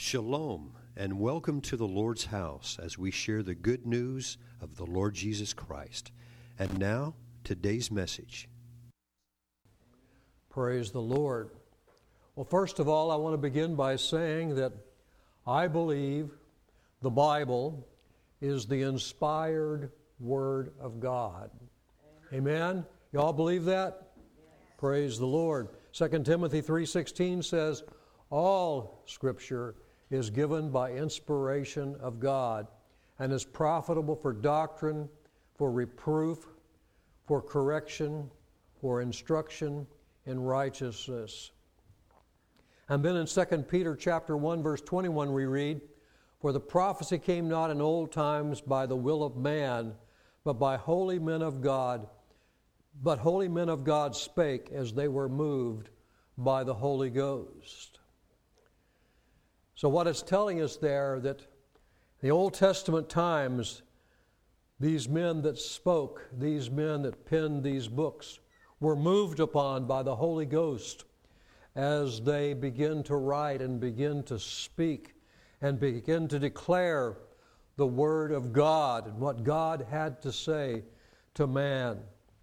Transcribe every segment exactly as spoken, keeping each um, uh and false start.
Shalom, and welcome to the Lord's house as we share the good news of the Lord Jesus Christ. And now, today's message. Praise the Lord. Well, first of all, I want to begin by saying that I believe the Bible is the inspired Word of God. Amen? You all believe that? Yes. Praise the Lord. Second Timothy three sixteen says, all Scripture is given by inspiration of God and is profitable for doctrine, for reproof, for correction, for instruction in righteousness. And then in Second Peter chapter one, verse twenty-one, we read, for the prophecy came not in old times by the will of man, but by holy men of God. But holy men of God spake as they were moved by the Holy Ghost. So what it's telling us there, that in the Old Testament times, these men that spoke, these men that penned these books, were moved upon by the Holy Ghost as they begin to write and begin to speak and begin to declare the Word of God and what God had to say to man.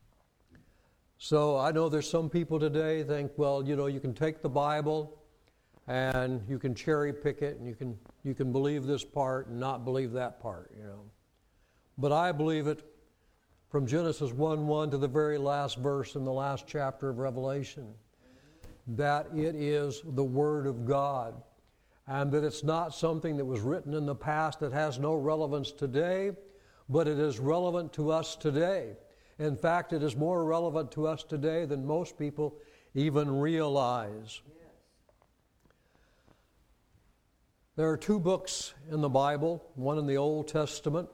So I know there's some people today think, well, you know, you can take the Bible and you can cherry pick it, and you can you can believe this part and not believe that part, you know. But I believe it from Genesis one one to the very last verse in the last chapter of Revelation, that it is the Word of God, and that it's not something that was written in the past that has no relevance today, but it is relevant to us today. In fact, it is more relevant to us today than most people even realize. There are two books in the Bible, one in the Old Testament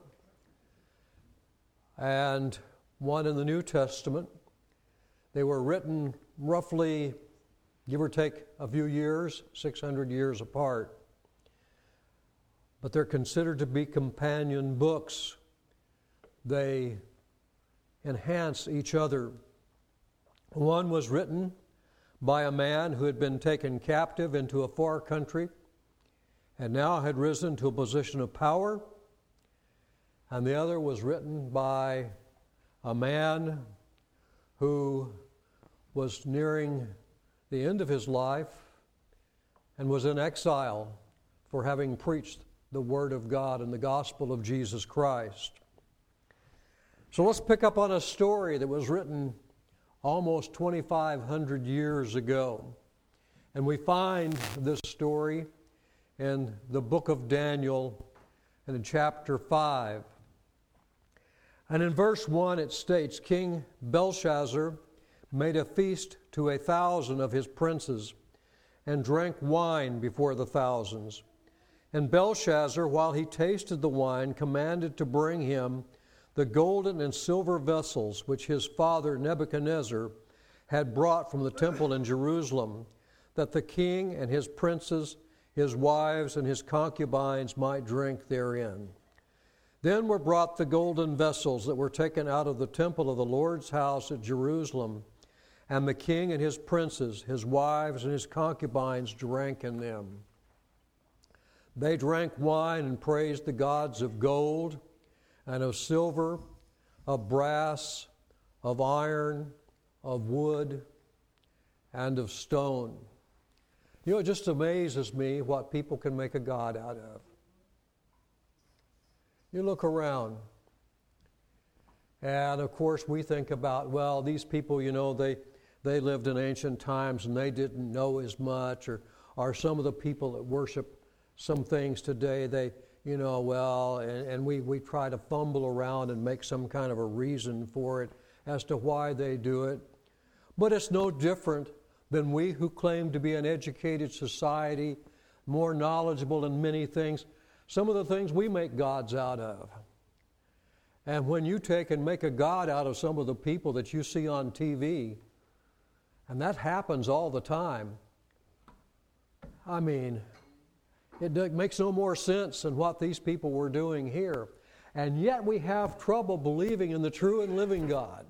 and one in the New Testament. They were written roughly, give or take a few years, six hundred years apart. But they're considered to be companion books. They enhance each other. One was written by a man who had been taken captive into a far country and now had risen to a position of power. And the other was written by a man who was nearing the end of his life and was in exile for having preached the Word of God and the gospel of Jesus Christ. So let's pick up on a story that was written almost twenty-five hundred years ago. And we find this story in the book of Daniel and in chapter five. And in verse one it states, King Belshazzar made a feast to a thousand of his princes and drank wine before the thousands. And Belshazzar, while he tasted the wine, commanded to bring him the golden and silver vessels which his father Nebuchadnezzar had brought from the temple in Jerusalem, that the king and his princes, his wives, and his concubines might drink therein. Then were brought the golden vessels that were taken out of the temple of the Lord's house at Jerusalem, and the king and his princes, his wives, and his concubines drank in them. They drank wine and praised the gods of gold, and of silver, of brass, of iron, of wood, and of stone. You know, it just amazes me what people can make a god out of. You look around, and of course we think about, well, these people, you know, they they lived in ancient times and they didn't know as much, or, or some of the people that worship some things today, they, you know, well, and, and we, we try to fumble around and make some kind of a reason for it as to why they do it. But it's no different than we who claim to be an educated society, more knowledgeable in many things. Some of the things we make gods out of. And when you take and make a god out of some of the people that you see on T V, and that happens all the time, I mean, it makes no more sense than what these people were doing here. And yet we have trouble believing in the true and living God.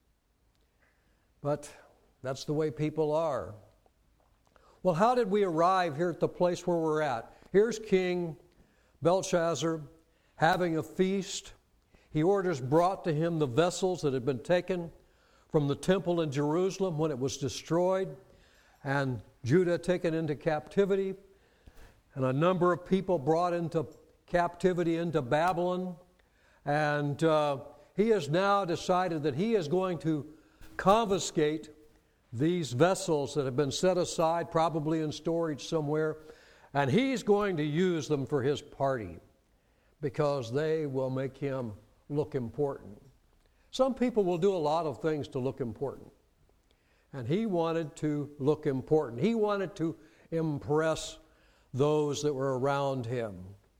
But that's the way people are. Well, how did we arrive here at the place where we're at? here's King Belshazzar having a feast. He orders brought to him the vessels that had been taken from the temple in Jerusalem when it was destroyed, and Judah taken into captivity, and a number of people brought into captivity into Babylon. And uh, he has now decided that he is going to confiscate these vessels that have been set aside, probably in storage somewhere, and he's going to use them for his party because they will make him look important. Some people will do a lot of things to look important, and he wanted to look important. He wanted to impress those that were around him.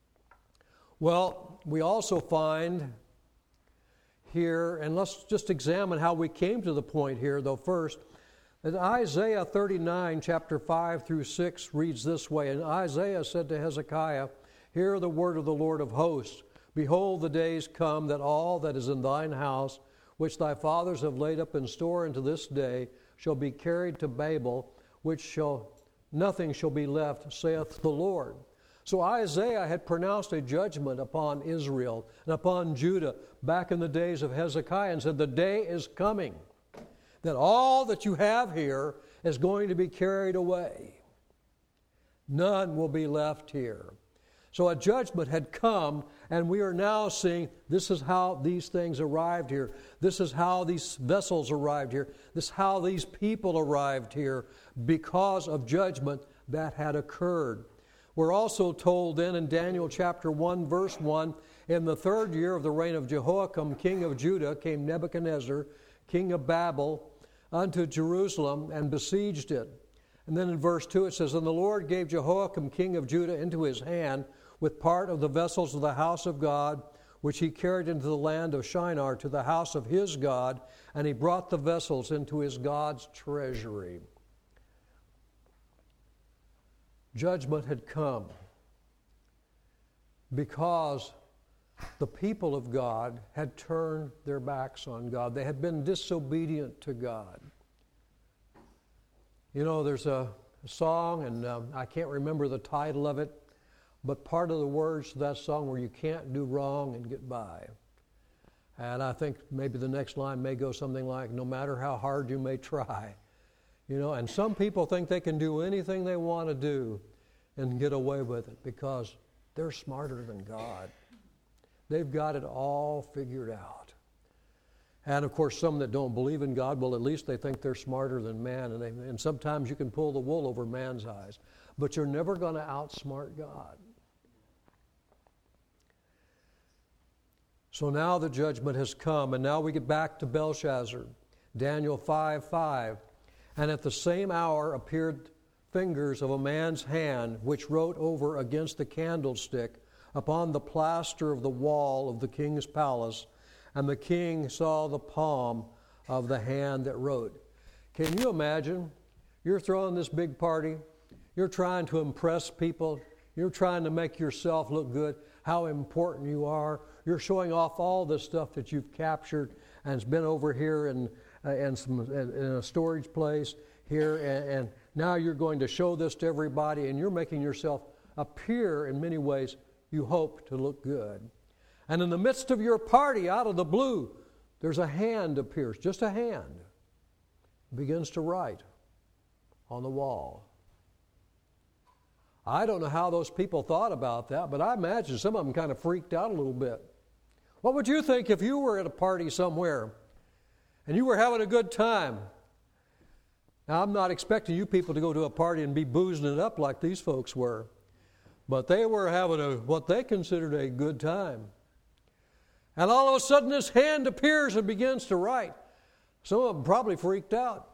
Well, we also find here, and let's just examine how we came to the point here, though, first, that Isaiah thirty-nine, chapter five through six, reads this way. And Isaiah said to Hezekiah, "Hear the word of the Lord of hosts. Behold, the days come that all that is in thine house, which thy fathers have laid up in store unto this day, shall be carried to Babel, which shall nothing shall be left, saith the Lord." So Isaiah had pronounced a judgment upon Israel and upon Judah back in the days of Hezekiah and said, the day is coming that all that you have here is going to be carried away. None will be left here. So a judgment had come, and we are now seeing this is how these things arrived here. This is how these vessels arrived here. This is how these people arrived here because of judgment that had occurred. We're also told then in Daniel chapter one, verse one, in the third year of the reign of Jehoiakim, king of Judah, came Nebuchadnezzar, king of Babel, unto Jerusalem and besieged it. And then in verse two it says, And the Lord gave Jehoiakim, king of Judah, into his hand with part of the vessels of the house of God, which he carried into the land of Shinar to the house of his God, and he brought the vessels into his God's treasury. Judgment had come because the people of God had turned their backs on God. They had been disobedient to God. You know, there's a song, and um, I can't remember the title of it, but part of the words to that song were, you can't do wrong and get by. And I think maybe the next line may go something like, no matter how hard you may try. You know, and some people think they can do anything they want to do and get away with it because they're smarter than God. They've got it all figured out. And of course, some that don't believe in God, well, at least they think they're smarter than man. And, they, and sometimes you can pull the wool over man's eyes. But you're never going to outsmart God. So now the judgment has come. And now we get back to Belshazzar. Daniel five five. And at the same hour appeared fingers of a man's hand, which wrote over against the candlestick upon the plaster of the wall of the king's palace, and the king saw the palm of the hand that wrote. Can you imagine? You're throwing this big party. You're trying to impress people. You're trying to make yourself look good, how important you are. You're showing off all the stuff that you've captured and it's been over here in, uh, in, some, in, in a storage place here, and, and now you're going to show this to everybody, and you're making yourself appear in many ways you hope to look good. And in the midst of your party, out of the blue, there's a hand appears, just a hand, begins to write on the wall. I don't know how those people thought about that, but I imagine some of them kind of freaked out a little bit. What would you think if you were at a party somewhere and you were having a good time? Now, I'm not expecting you people to go to a party and be boozing it up like these folks were, but they were having a what they considered a good time. And all of a sudden this hand appears and begins to write. Some of them probably freaked out.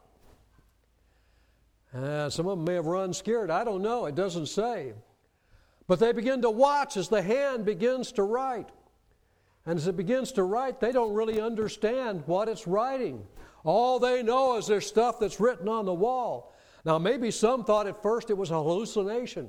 Uh, some of them may have run scared. I don't know. It doesn't say. But they begin to watch as the hand begins to write. And as it begins to write, they don't really understand what it's writing. All they know is there's stuff that's written on the wall. Now, maybe some thought at first it was a hallucination.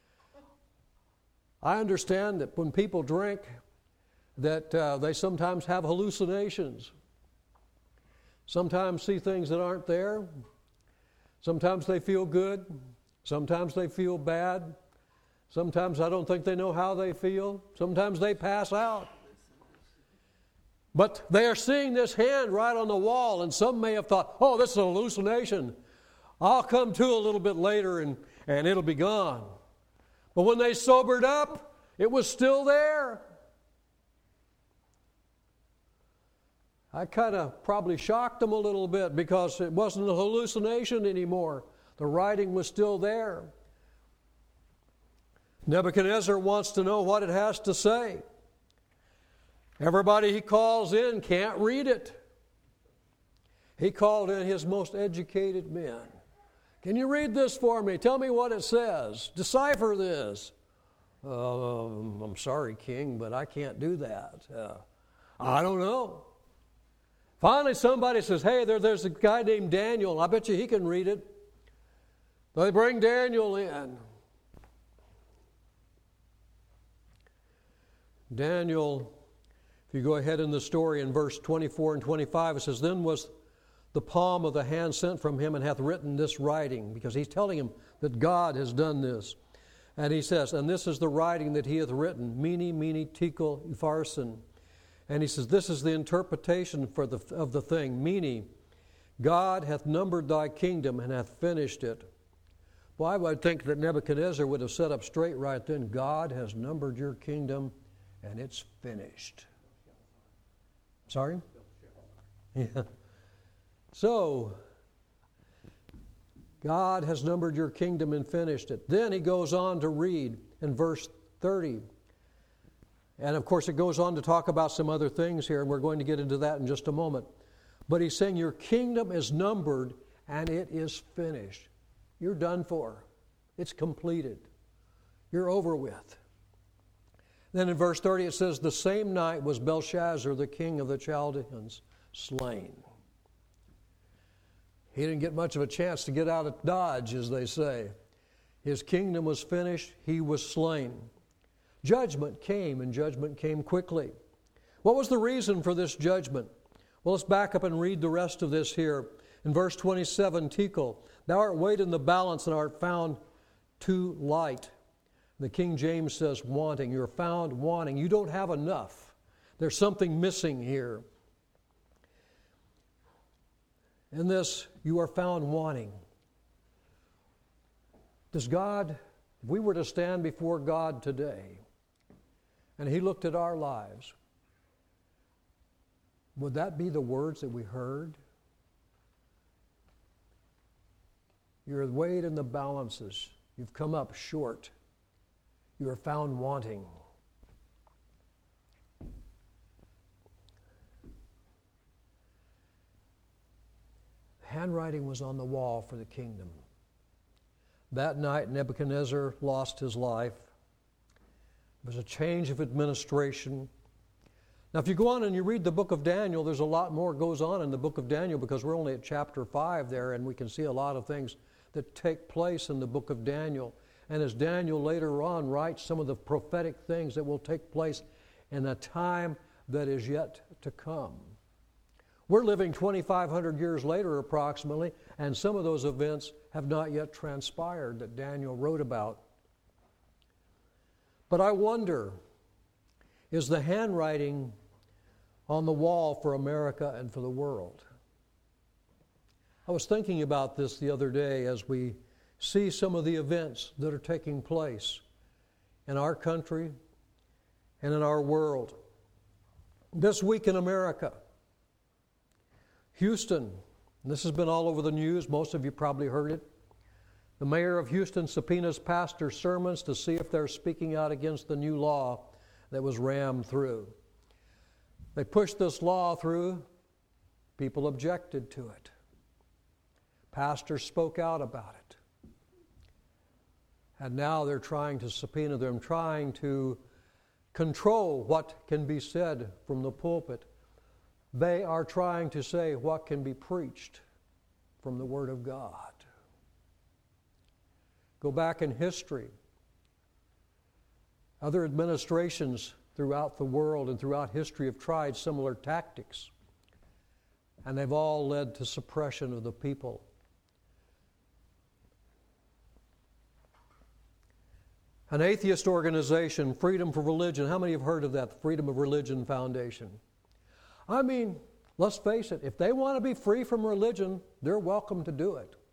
I understand that when people drink, that uh, they sometimes have hallucinations. Sometimes see things that aren't there. Sometimes they feel good. Sometimes they feel bad. Sometimes I don't think they know how they feel. Sometimes they pass out. But they are seeing this hand right on the wall, and some may have thought, oh, this is an hallucination. I'll come to a little bit later and, and it'll be gone. But when they sobered up, it was still there. I kind of probably shocked them a little bit because it wasn't a hallucination anymore. The writing was still there. Nebuchadnezzar wants to know what it has to say. Everybody he calls in can't read it. He called in his most educated men. Can you read this for me? Tell me what it says. Decipher this. Uh, I'm sorry, King, but I can't do that. Uh, I don't know. Finally, somebody says, hey, there, there's a guy named Daniel. I bet you he can read it. They bring Daniel in. Daniel, if you go ahead in the story in verse twenty-four and twenty-five, it says, then was the palm of the hand sent from him and hath written this writing, because he's telling him that God has done this. And he says, and this is the writing that he hath written, Mene, Mene, Tekel, Upharsin. And he says, this is the interpretation for the, of the thing. Mene, God hath numbered thy kingdom and hath finished it. Well, I would think that Nebuchadnezzar would have set up straight right then. God has numbered your kingdom and it's finished. Sorry? Yeah. So, God has numbered your kingdom and finished it. Then he goes on to read in verse thirty. And of course it goes on to talk about some other things here, and we're going to get into that in just a moment. But he's saying your kingdom is numbered and it is finished. You're done for. It's completed. You're over with. Then in verse thirty it says, the same night was Belshazzar, the king of the Chaldeans, slain. He didn't get much of a chance to get out of Dodge, as they say. His kingdom was finished. He was slain. Judgment came, and judgment came quickly. What was the reason for this judgment? Well, let's back up and read the rest of this here. In verse twenty-seven, Tekel, thou art weighed in the balance and art found too light. The King James says wanting. You're found wanting. You don't have enough. There's something missing here. In this, you are found wanting. Does God, if we were to stand before God today, and He looked at our lives, would that be the words that we heard? You're weighed in the balances. You've come up short. You are found wanting. Handwriting was on the wall for the kingdom. That night, Nebuchadnezzar lost his life. There was a change of administration. Now, if you go on and you read the book of Daniel, there's a lot more goes on in the book of Daniel because we're only at chapter five there, and we can see a lot of things that take place in the book of Daniel. And as Daniel later on writes some of the prophetic things that will take place in a time that is yet to come. We're living twenty-five hundred years later approximately, and some of those events have not yet transpired that Daniel wrote about. But I wonder, is the handwriting on the wall for America and for the world? I was thinking about this the other day as we see some of the events that are taking place in our country and in our world. This week in America, Houston, this has been all over the news. Most of you probably heard it. The mayor of Houston subpoenas pastors' sermons to see if they're speaking out against the new law that was rammed through. They pushed this law through. People objected to it. Pastors spoke out about it. And now they're trying to subpoena them, trying to control what can be said from the pulpit. They are trying to say what can be preached from the Word of God. Go back in history. Other administrations throughout the world and throughout history have tried similar tactics, and they've all led to suppression of the people. An atheist organization, Freedom for Religion. How many have heard of that, the Freedom of Religion Foundation? I mean, let's face it, if they want to be free from religion, they're welcome to do it.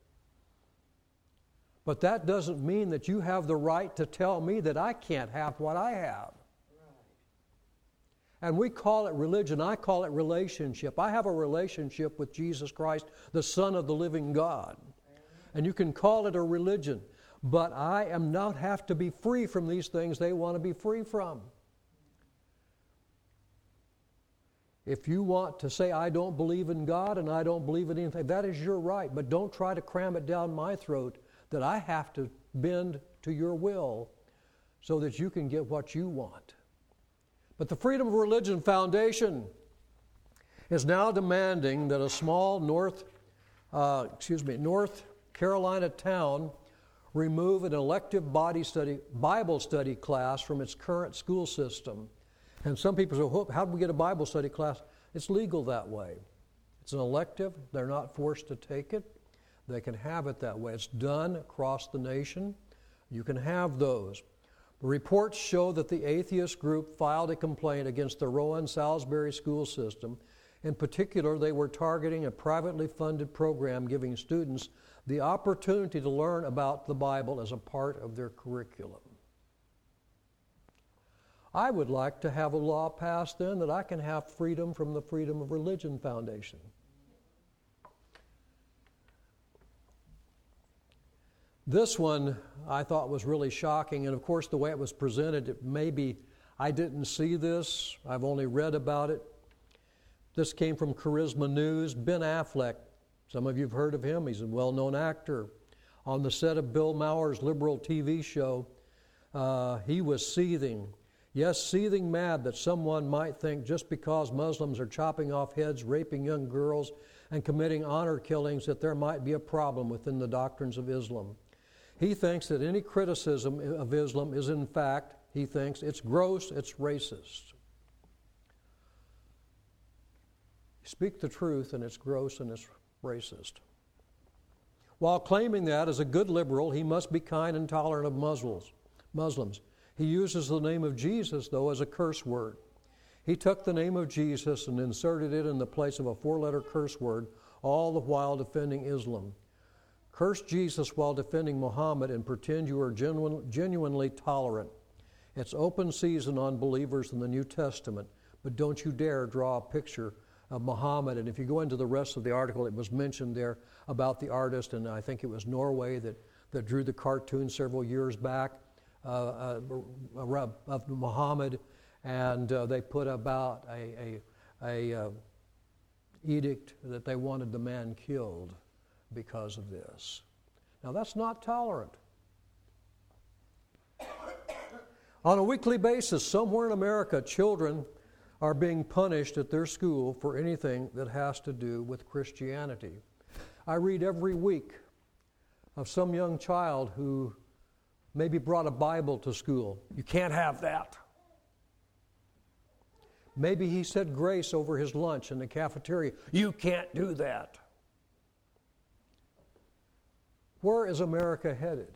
But that doesn't mean that you have the right to tell me that I can't have what I have. And we call it religion. I call it relationship. I have a relationship with Jesus Christ, the Son of the living God. And you can call it a religion. But I am not have to be free from these things they want to be free from. If you want to say, I don't believe in God and I don't believe in anything, that is your right. But don't try to cram it down my throat that I have to bend to your will so that you can get what you want. But the Freedom of Religion Foundation is now demanding that a small North, uh, excuse me, North Carolina town remove an elective body study, Bible study class from its current school system. And some people say, well, how do we get a Bible study class? It's legal that way. It's an elective. They're not forced to take it. They can have it that way. It's done across the nation. You can have those. The reports show that the atheist group filed a complaint against the Rowan Salisbury school system. In particular, they were targeting a privately funded program giving students the opportunity to learn about the Bible as a part of their curriculum. I would like to have a law passed then that I can have freedom from the Freedom of Religion Foundation. This one I thought was really shocking, and of course the way it was presented, it maybe I didn't see this, I've only read about it. This came from Charisma News. Ben Affleck, some of you have heard of him, he's a well-known actor. On the set of Bill Maher's liberal T V show, uh, he was seething. Yes, seething mad that someone might think just because Muslims are chopping off heads, raping young girls, and committing honor killings that there might be a problem within the doctrines of Islam. He thinks that any criticism of Islam is in fact, he thinks, it's gross, it's racist. Speak the truth and it's gross and it's racist. While claiming that as a good liberal, he must be kind and tolerant of Muslims. Muslims. He uses the name of Jesus, though, as a curse word. He took the name of Jesus and inserted it in the place of a four-letter curse word, all the while defending Islam. Curse Jesus while defending Muhammad and pretend you are genuine, genuinely tolerant. It's open season on believers in the New Testament, but don't you dare draw a picture of Muhammad. And if you go into the rest of the article, it was mentioned there about the artist, and I think it was Norway that, that drew the cartoon several years back uh, uh, of Muhammad, and uh, they put about a, a, a uh, edict that they wanted the man killed because of this. Now that's not tolerant. On a weekly basis, somewhere in America, children are being punished at their school for anything that has to do with Christianity. I read every week of some young child who maybe brought a Bible to school. You can't have that. Maybe he said grace over his lunch in the cafeteria. You can't do that. Where is America headed?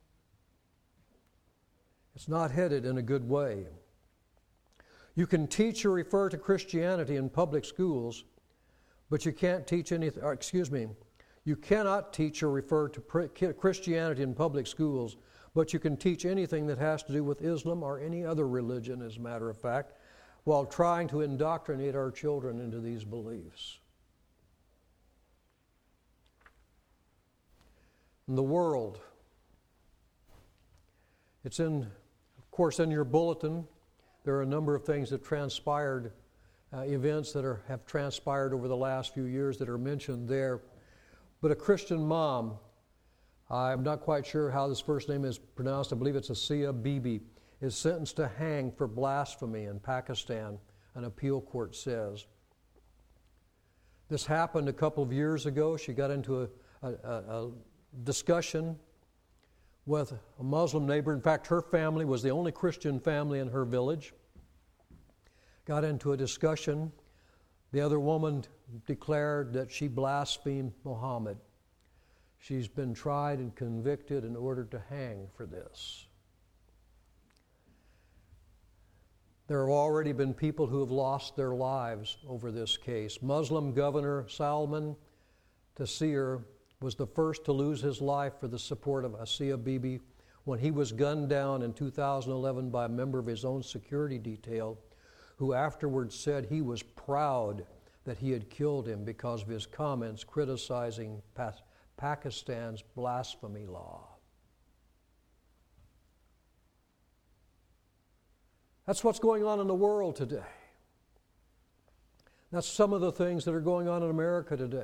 It's not headed in a good way. You can teach or refer to Christianity in public schools, but you can't teach anything, or excuse me, you cannot teach or refer to Christianity in public schools, but you can teach anything that has to do with Islam or any other religion, as a matter of fact, while trying to indoctrinate our children into these beliefs. In the world, it's in, of course, in your bulletin. There are a number of things that transpired, uh, events that are, have transpired over the last few years that are mentioned there. But a Christian mom, I'm not quite sure how this first name is pronounced, I believe it's Asia Bibi, is sentenced to hang for blasphemy in Pakistan, an appeal court says. This happened a couple of years ago. She got into a, a, a discussion with a Muslim neighbor. In fact, her family was the only Christian family in her village. Got into a discussion. The other woman declared that she blasphemed Muhammad. She's been tried and convicted and ordered to hang for this. There have already been people who have lost their lives over this case. Muslim Governor Salman Taseer was the first to lose his life for the support of Asia Bibi when he was gunned down in two thousand eleven by a member of his own security detail, who afterwards said he was proud that he had killed him because of his comments criticizing pa- Pakistan's blasphemy law. That's what's going on in the world today. That's some of the things that are going on in America today.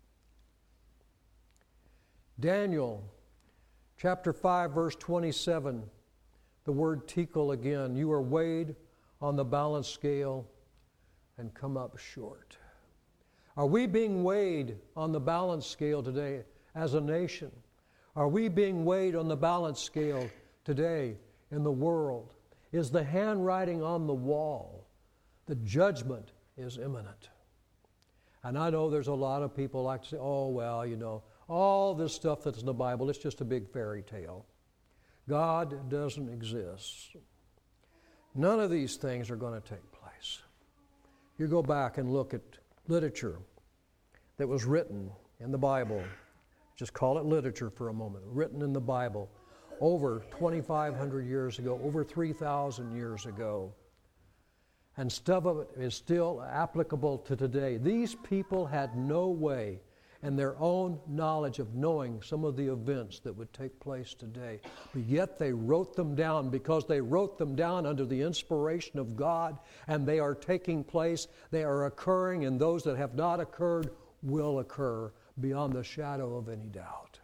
Daniel chapter five, verse twenty-seven, the word tekel again. You are weighed on the balance scale and come up short. Are we being weighed on the balance scale today as a nation? Are we being weighed on the balance scale today in the world? Is the handwriting on the wall? The judgment is imminent. And I know there's a lot of people like to say, oh, well, you know, all this stuff that's in the Bible, it's just a big fairy tale. God doesn't exist. None of these things are going to take place. You go back and look at literature that was written in the Bible. Just call it literature for a moment. Written in the Bible over twenty-five hundred years ago, over three thousand years ago. And stuff of it is still applicable to today. These people had no way in their own knowledge of knowing some of the events that would take place today. But yet they wrote them down because they wrote them down under the inspiration of God, and they are taking place, they are occurring, and those that have not occurred will occur beyond the shadow of any doubt.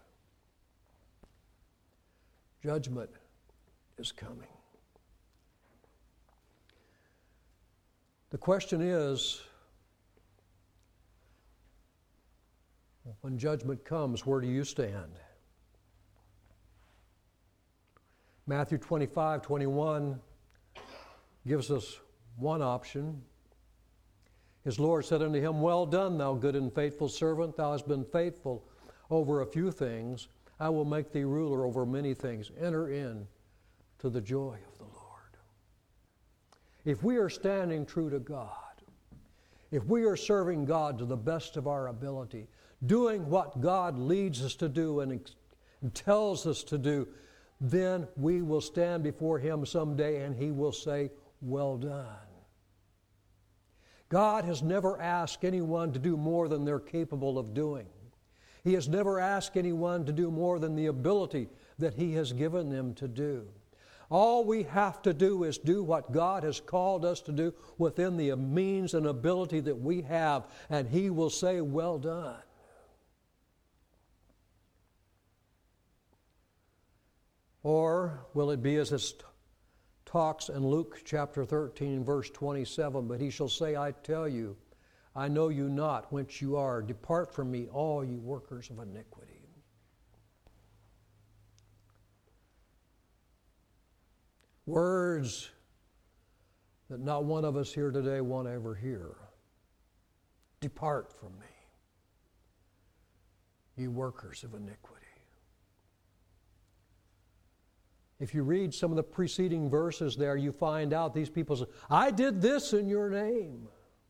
Judgment is coming. The question is, when judgment comes, where do you stand? Matthew twenty-five, twenty-one gives us one option. His Lord said unto him, Well done, thou good and faithful servant. Thou hast been faithful over a few things. I will make thee ruler over many things. Enter in to the joy of the Lord. If we are standing true to God, if we are serving God to the best of our ability, doing what God leads us to do and, and tells us to do, then we will stand before Him someday and He will say, Well done. God has never asked anyone to do more than they're capable of doing. He has never asked anyone to do more than the ability that He has given them to do. All we have to do is do what God has called us to do within the means and ability that we have, and He will say, Well done. Or will it be as it talks in Luke chapter thirteen, verse twenty-seven, but He shall say, I tell you, I know you not whence you are. Depart from me, all you workers of iniquity. Words that not one of us here today want to ever hear. Depart from me, you workers of iniquity. If you read some of the preceding verses there, you find out these people say, I did this in your name.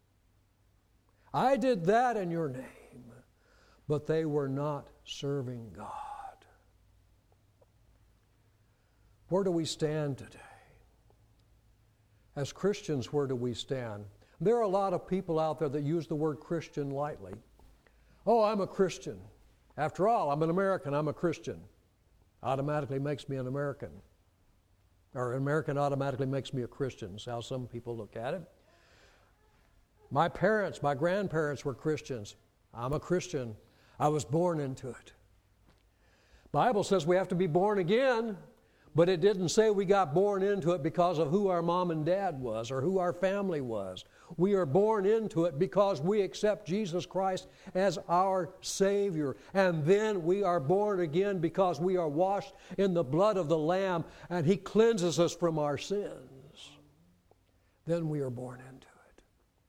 I did that in your name. But they were not serving God. Where do we stand today? As Christians, where do we stand? There are a lot of people out there that use the word Christian lightly. Oh, I'm a Christian. After all, I'm an American, I'm a Christian. Automatically makes me an American. Or an American automatically makes me a Christian. That's how some people look at it. My parents, my grandparents were Christians. I'm a Christian. I was born into it. The Bible says we have to be born again, but it didn't say we got born into it because of who our mom and dad was or who our family was. We are born into it because we accept Jesus Christ as our Savior. And then we are born again because we are washed in the blood of the Lamb and He cleanses us from our sins. Then we are born into it.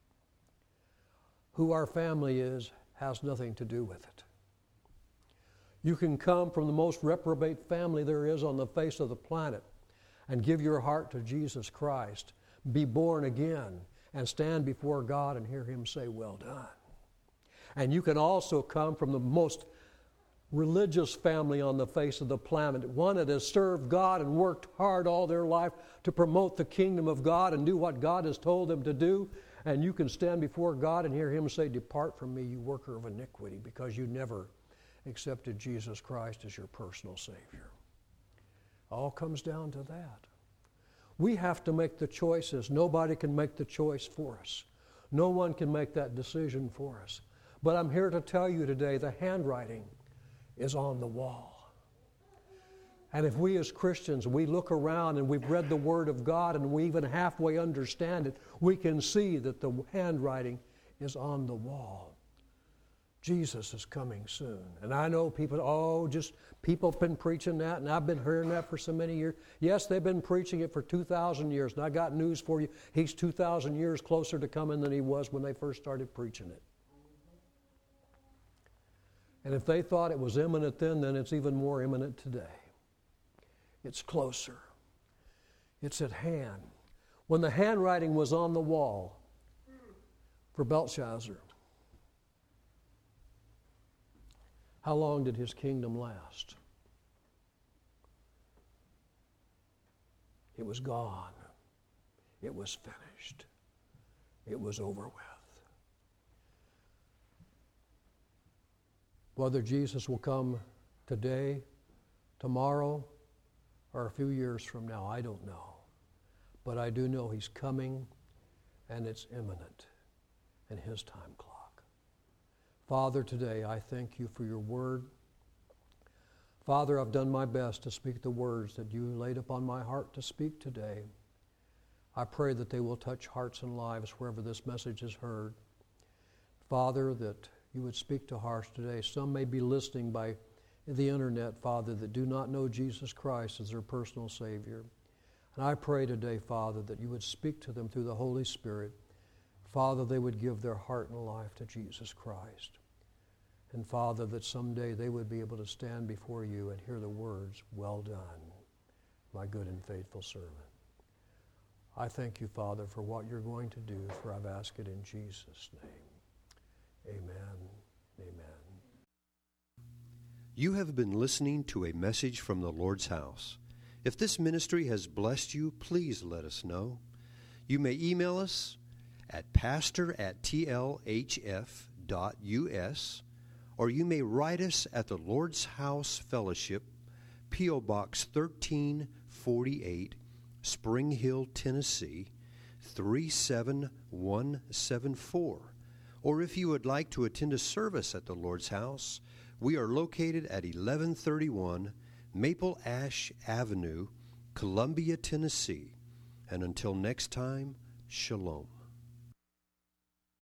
Who our family is has nothing to do with it. You can come from the most reprobate family there is on the face of the planet and give your heart to Jesus Christ. be born again and stand before God and hear Him say, well done. And you can also come from the most religious family on the face of the planet, one that has served God and worked hard all their life to promote the kingdom of God and do what God has told them to do. And you can stand before God and hear Him say, depart from me, you worker of iniquity, because you never accepted Jesus Christ as your personal Savior. All comes down to that. We have to make the choices. Nobody can make the choice for us. No one can make that decision for us. But I'm here to tell you today, the handwriting is on the wall. And if we as Christians, we look around and we've read the Word of God and we even halfway understand it, we can see that the handwriting is on the wall. Jesus is coming soon. And I know people, oh, just people have been preaching that, and I've been hearing that for so many years. Yes, they've been preaching it for two thousand years, and I got news for you. He's two thousand years closer to coming than he was when they first started preaching it. And if they thought it was imminent then, then it's even more imminent today. It's closer. It's at hand. When the handwriting was on the wall for Belshazzar, how long did his kingdom last? It was gone. It was finished. It was over with. Whether Jesus will come today, tomorrow, or a few years from now, I don't know. But I do know He's coming, and it's imminent in His time clock. Father, today I thank You for Your word. Father, I've done my best to speak the words that You laid upon my heart to speak today. I pray that they will touch hearts and lives wherever this message is heard. Father, that You would speak to hearts today. Some may be listening by the internet, Father, that do not know Jesus Christ as their personal Savior. And I pray today, Father, that You would speak to them through the Holy Spirit. Father, they would give their heart and life to Jesus Christ. And Father, that someday they would be able to stand before You and hear the words, well done, my good and faithful servant. I thank You, Father, for what You're going to do, for I've asked it in Jesus' name. Amen. Amen. You have been listening to a message from the Lord's house. If this ministry has blessed you, please let us know. You may email us at pastor at t l h f dot u s, or you may write us at the Lord's House Fellowship, P O Box thirteen forty-eight, Spring Hill, Tennessee, three seven one seven four. Or if you would like to attend a service at the Lord's House, we are located at eleven thirty-one Maple Ash Avenue, Columbia, Tennessee. And until next time, shalom.